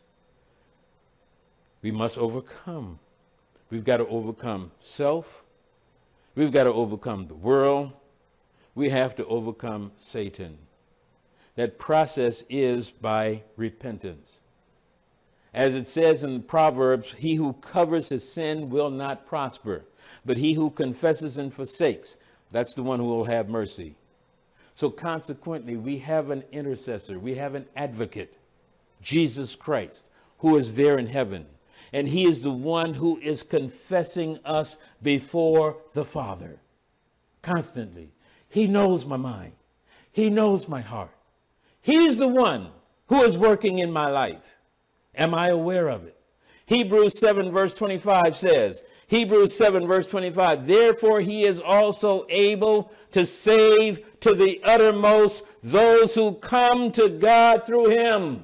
We must overcome. We've got to overcome self. We've got to overcome the world. We have to overcome Satan. That process is by repentance. As it says in the Proverbs, he who covers his sin will not prosper, but he who confesses and forsakes, that's the one who will have mercy. So consequently, we have an intercessor, we have an advocate, Jesus Christ, who is there in heaven. And he is the one who is confessing us before the Father constantly. He knows my mind. He knows my heart. He's the one who is working in my life. Am I aware of it? Hebrews seven verse twenty-five says, Hebrews seven verse twenty-five, therefore he is also able to save to the uttermost those who come to God through him.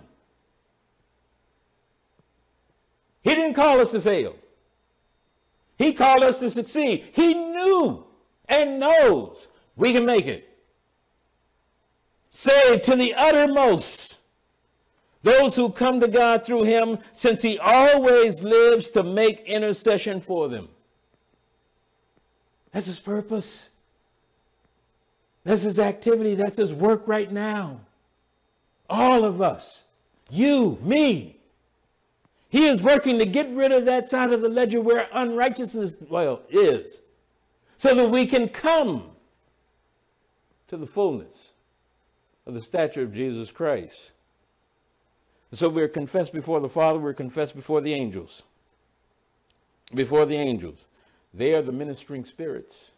He didn't call us to fail. He called us to succeed. He knew and knows we can make it. Saved to the uttermost those who come to God through him, since he always lives to make intercession for them. That's his purpose. That's his activity. That's his work right now. All of us. You, me. He is working to get rid of that side of the ledger where unrighteousness, well, is, so that we can come to the fullness of the stature of Jesus Christ. So we're confessed before the Father, we're confessed before the angels. Before the angels. They are the ministering spirits.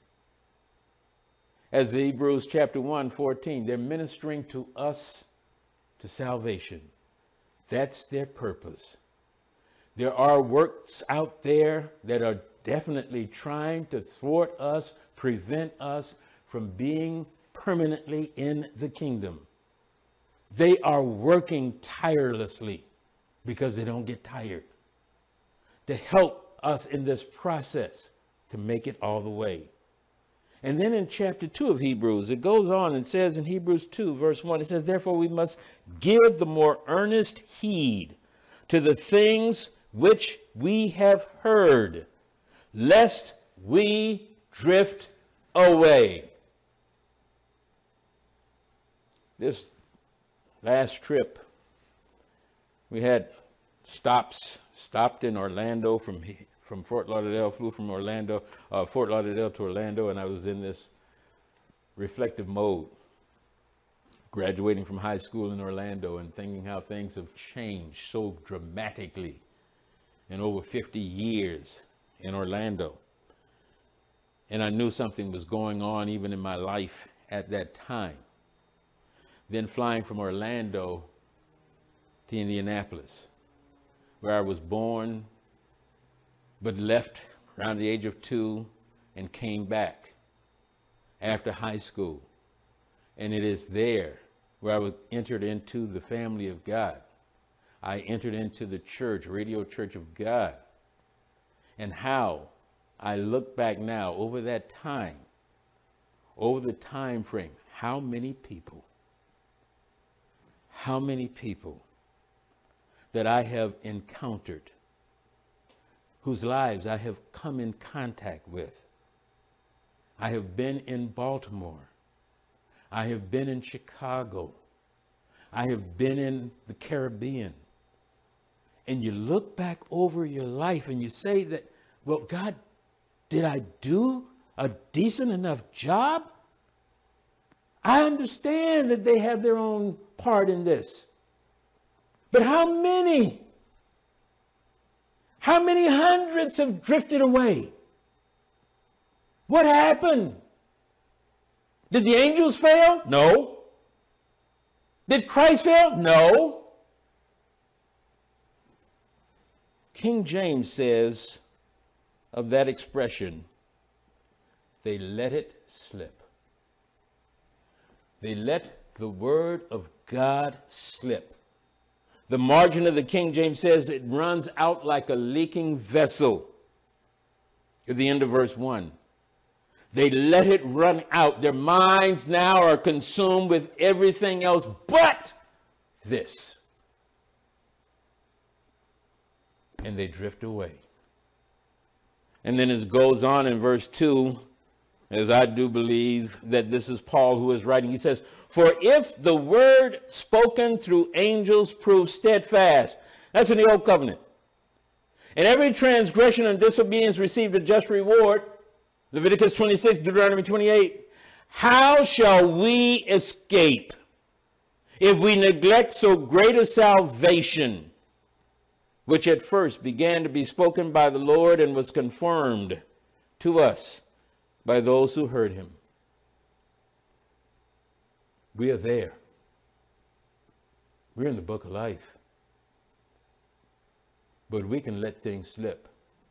As Hebrews chapter one, fourteen, they're ministering to us to salvation. That's their purpose. There are works out there that are definitely trying to thwart us, prevent us from being permanently in the kingdom. They are working tirelessly because they don't get tired to help us in this process to make it all the way. And then in chapter two of Hebrews, it goes on and says in Hebrews two, verse one, it says, therefore we must give the more earnest heed to the things which we have heard, lest we drift away. This last trip, we had stops, stopped in Orlando from from Fort Lauderdale, flew from Orlando, uh, Fort Lauderdale to Orlando, and I was in this reflective mode, graduating from high school in Orlando and thinking how things have changed so dramatically in over fifty years in Orlando. And I knew something was going on even in my life at that time. Then flying from Orlando to Indianapolis, where I was born, but left around the age of two and came back after high school. And it is there where I was entered into the family of God. I entered into the church, Radio Church of God. And how I look back now over that time, over the time frame, how many people, how many people that I have encountered, whose lives I have come in contact with. I have been in Baltimore. I have been in Chicago. I have been in the Caribbean. And you look back over your life and you say that, well, God, did I do a decent enough job? I understand that they have their own part in this. But how many? How many hundreds have drifted away? What happened? Did the angels fail? No. Did Christ fail? No. King James says of that expression, they let it slip. They let the word of God slip. The margin of the King James says it runs out like a leaking vessel at the end of verse one. They let it run out. Their minds now are consumed with everything else but this. And they drift away. And then it goes on in verse two, as I do believe that this is Paul who is writing. He says, for if the word spoken through angels proves steadfast, that's in the old covenant, and every transgression and disobedience received a just reward, Leviticus twenty-six, Deuteronomy twenty-eight, how shall we escape if we neglect so great a salvation, which at first began to be spoken by the Lord and was confirmed to us by those who heard him? We are there. We're in the book of life. But we can let things slip.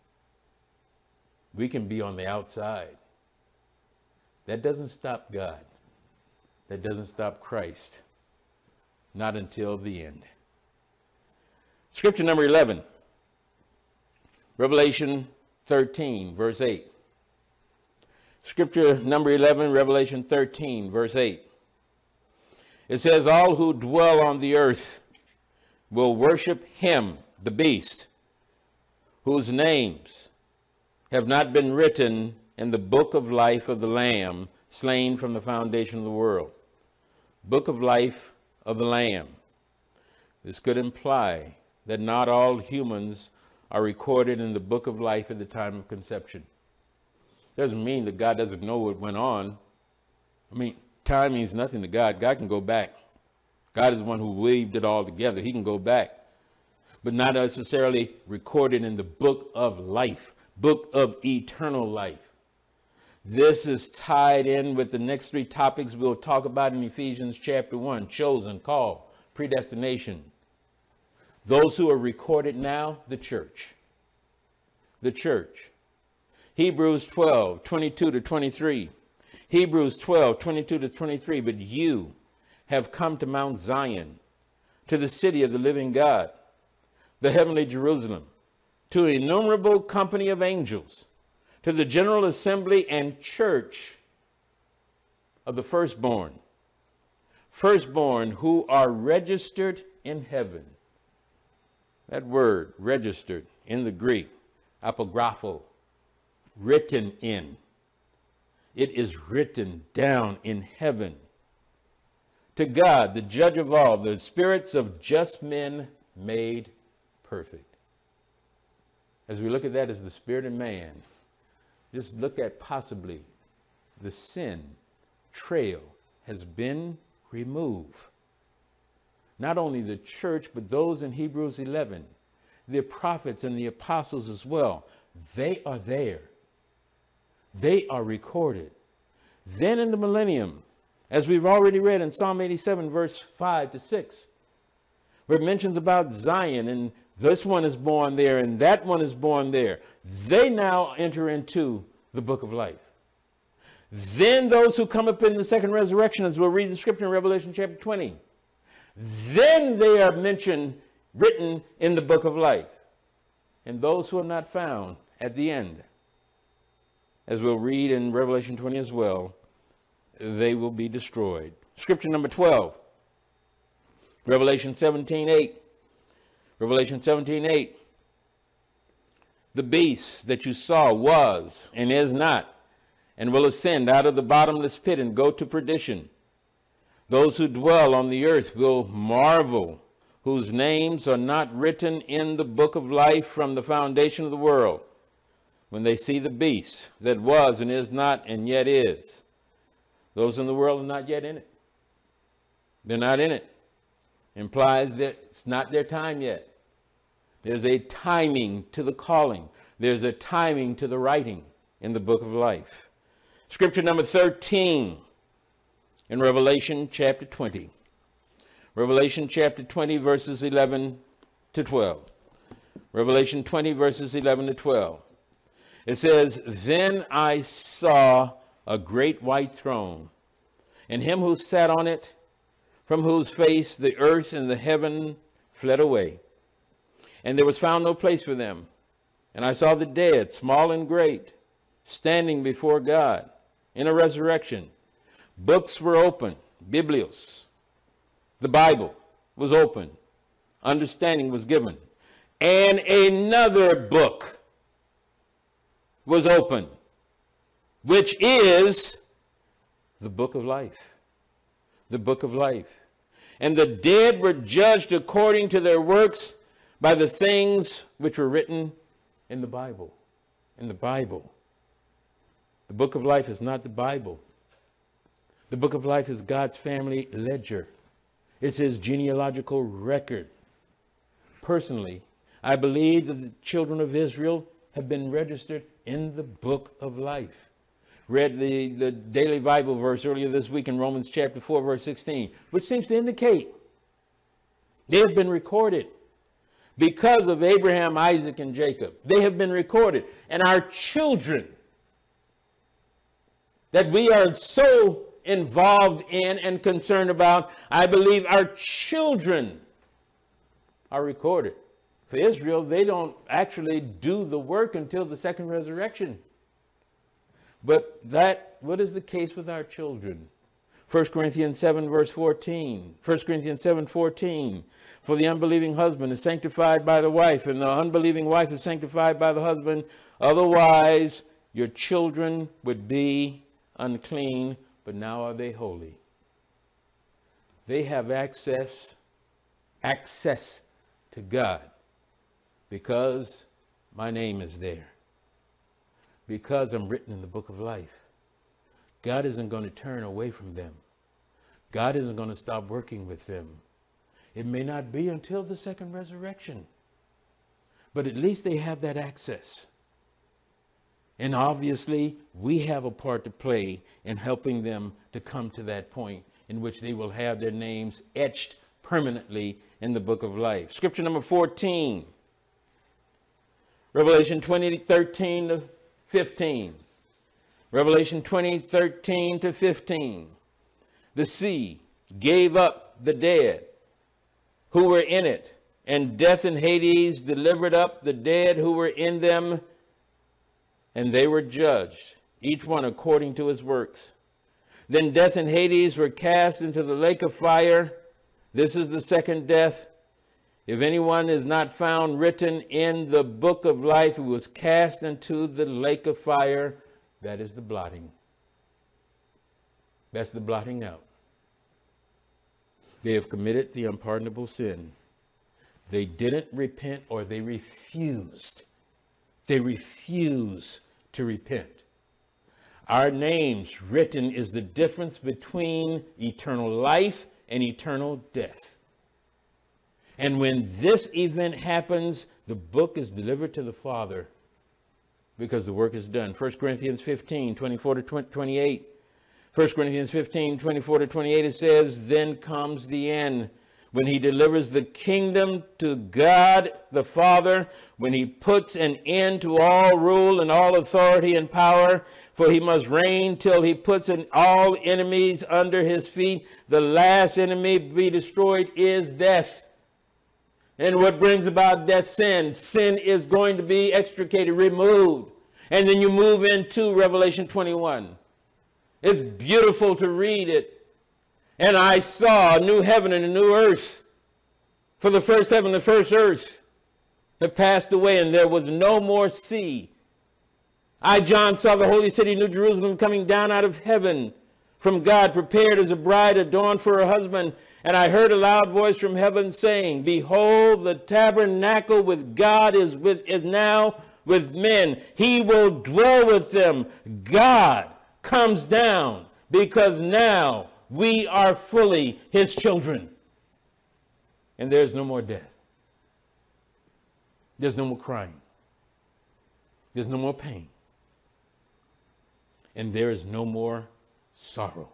We can be on the outside. That doesn't stop God. That doesn't stop Christ. Not until the end. Scripture number eleven. Revelation thirteen, verse eight. Scripture number eleven, Revelation thirteen, verse eight. It says, all who dwell on the earth will worship him, the beast, whose names have not been written in the book of life of the Lamb slain from the foundation of the world. Book of life of the Lamb. This could imply that not all humans are recorded in the book of life at the time of conception. Doesn't mean that God doesn't know what went on. I mean, time means nothing to God. God can go back. God is the one who weaved it all together. He can go back, but not necessarily recorded in the book of life, book of eternal life. This is tied in with the next three topics we'll talk about in Ephesians chapter one: chosen, called, predestination. Those who are recorded now, the church. The church. Hebrews twelve, twenty-two to twenty-three. Hebrews twelve, twenty-two to twenty-three. But you have come to Mount Zion, to the city of the living God, the heavenly Jerusalem, to an innumerable company of angels, to the general assembly and church of the firstborn, firstborn who are registered in heaven. That word, registered, in the Greek, apographo, written in. It is written down in heaven. To God, the judge of all, the spirits of just men made perfect. As we look at that as the spirit of man, just look at possibly the sin trail has been removed. Not only the church, but those in Hebrews eleven, the prophets and the apostles as well, they are there. They are recorded. Then in the millennium, as we've already read in Psalm eighty-seven, verse five to six, where it mentions about Zion, and this one is born there, and that one is born there. They now enter into the book of life. Then those who come up in the second resurrection, as we'll read the scripture in Revelation chapter twenty, then they are mentioned, written in the book of life. And those who are not found at the end, as we'll read in Revelation twenty as well, they will be destroyed. Scripture number twelve, Revelation seventeen, eight. Revelation seventeen, eight. The beast that you saw was and is not, and will ascend out of the bottomless pit and go to perdition. Those who dwell on the earth will marvel, whose names are not written in the book of life from the foundation of the world, when they see the beast that was and is not and yet is. Those in the world are not yet in it. They're not in it. Implies that it's not their time yet. There's a timing to the calling. There's a timing to the writing in the book of life. Scripture number thirteen in Revelation chapter twenty. Revelation chapter twenty, verses eleven to twelve. Revelation twenty, verses eleven to twelve. It says, Then I saw a great white throne, and him who sat on it, from whose face the earth and the heaven fled away, and there was found no place for them. And I saw the dead, small and great, standing before God in a resurrection. Books were open, Biblios. The Bible was open. Understanding was given. And another book was open, which is the book of life. The book of life. And the dead were judged according to their works by the things which were written in the Bible. In the Bible. The book of life is not the Bible. The book of life is God's family ledger. It's his genealogical record. Personally, I believe that the children of Israel have been registered in the book of life. Read the, the daily Bible verse earlier this week in Romans chapter four, verse sixteen, which seems to indicate they have been recorded because of Abraham, Isaac, and Jacob. They have been recorded. And our children that we are so involved in and concerned about, I believe our children are recorded. For Israel, they don't actually do the work until the second resurrection. But that, what is the case with our children? First Corinthians seven, verse fourteen. First Corinthians seven, fourteen. For the unbelieving husband is sanctified by the wife, and the unbelieving wife is sanctified by the husband. Otherwise, your children would be unclean, but now are they holy. They have access, access to God because my name is there. Because I'm written in the book of life. God isn't going to turn away from them. God isn't going to stop working with them. It may not be until the second resurrection, but at least they have that access. And obviously, we have a part to play in helping them to come to that point in which they will have their names etched permanently in the book of life. Scripture number fourteen, Revelation twenty, thirteen to fifteen. Revelation twenty, thirteen to fifteen. The sea gave up the dead who were in it, and death and Hades delivered up the dead who were in them, and they were judged, each one according to his works. Then death and Hades were cast into the lake of fire. This is the second death. If anyone is not found written in the book of life, he was cast into the lake of fire. That is the blotting. That's the blotting out. They have committed the unpardonable sin. They didn't repent, or they refused. They refuse to repent. Our names written is the difference between eternal life and eternal death. And when this event happens, the book is delivered to the Father because the work is done. First Corinthians fifteen, twenty-four to twenty-eight. First Corinthians fifteen, twenty-four to twenty-eight, it says, then comes the end, when he delivers the kingdom to God the Father, when he puts an end to all rule and all authority and power, for he must reign till he puts in all enemies under his feet. The last enemy to be destroyed is death. And what brings about death? Sin. Sin is going to be extricated, removed. And then you move into Revelation twenty-one. It's beautiful to read it. And I saw a new heaven and a new earth. For the first heaven and the first earth had passed away, and there was no more sea. I, John, saw the holy city, New Jerusalem, coming down out of heaven from God, prepared as a bride adorned for her husband. And I heard a loud voice from heaven saying, behold, the tabernacle with God is, with, is now with men. He will dwell with them. God comes down because now we are fully his children. And there's no more death. There's no more crying. There's no more pain. And there is no more sorrow.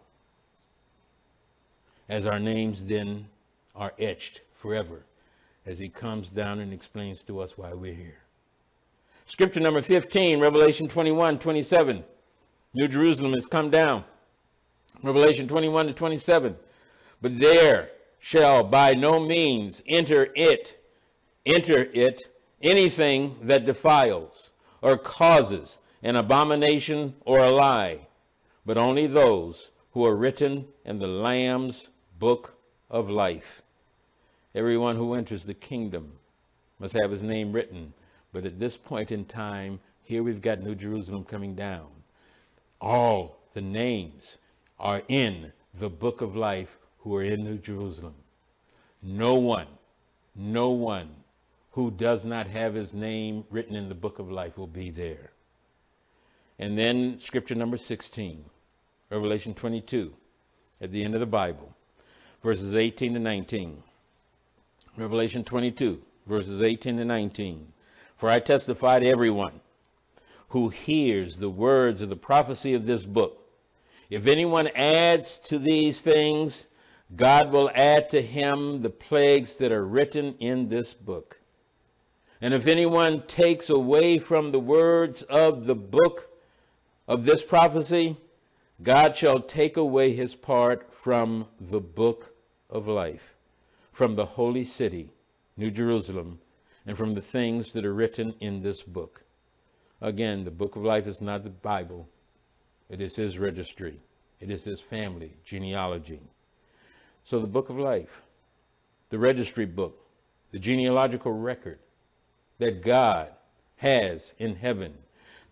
As our names then are etched forever as he comes down and explains to us why we're here. Scripture number fifteen, Revelation twenty-one, twenty-seven. New Jerusalem has come down. Revelation twenty-one to twenty-seven. But there shall by no means enter it, enter it anything that defiles or causes an abomination or a lie, but only those who are written in the Lamb's book of life. Everyone who enters the kingdom must have his name written. But at this point in time, here we've got New Jerusalem coming down. All the names are in the book of life who are in New Jerusalem. No one, no one who does not have his name written in the book of life will be there. And then scripture number sixteen, Revelation twenty-two, at the end of the Bible, verses eighteen to nineteen. Revelation twenty-two, verses eighteen to nineteen. For I testify to everyone who hears the words of the prophecy of this book. If anyone adds to these things, God will add to him the plagues that are written in this book. And if anyone takes away from the words of the book of this prophecy, God shall take away his part from the book of life, from the holy city, New Jerusalem, and from the things that are written in this book. Again, the book of life is not the Bible. It is his registry. It is his family genealogy. So the book of life, the registry book, the genealogical record that God has in heaven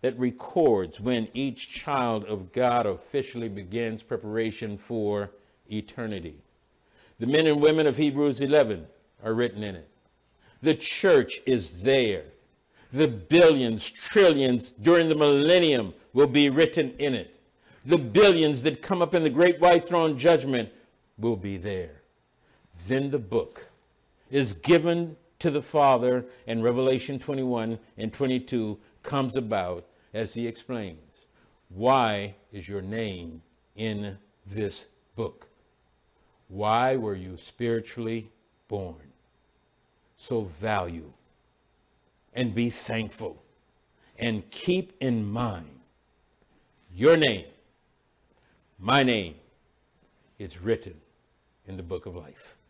that records when each child of God officially begins preparation for eternity. The men and women of Hebrews eleven are written in it. The church is there. The billions, trillions during the millennium will be written in it. The billions that come up in the great white throne judgment will be there. Then the book is given to the Father, and Revelation twenty-one and twenty-two comes about as he explains, why is your name in this book? Why were you spiritually born? So value and be thankful and keep in mind your name, my name, is written in the book of life.